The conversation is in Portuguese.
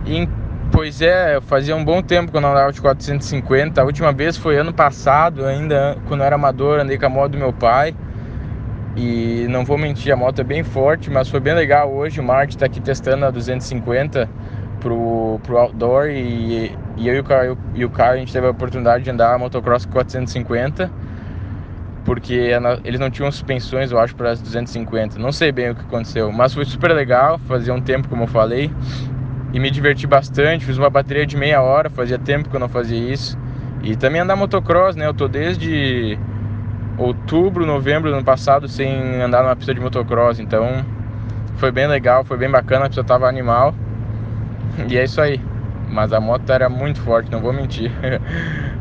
E, pois é, fazia um bom tempo que eu não andava de 450. A última vez foi ano passado, ainda quando eu era amador, andei com a moto do meu pai. E não vou mentir, a moto é bem forte, mas foi bem legal hoje. O Marte tá aqui testando a 250 pro outdoor. E eu e o Caio, a gente teve a oportunidade de andar a motocross com 450. Porque eles não tinham suspensões, eu acho, para as 250. Não sei bem o que aconteceu, mas foi super legal. Fazia um tempo, como eu falei, e me diverti bastante. Fiz uma bateria de meia hora, fazia tempo que eu não fazia isso. E também andar motocross, né? Eu tô desde outubro, novembro do ano passado sem andar numa pista de motocross. Então foi bem legal, foi bem bacana, a pista tava animal. E é isso aí. Mas a moto era muito forte, não vou mentir.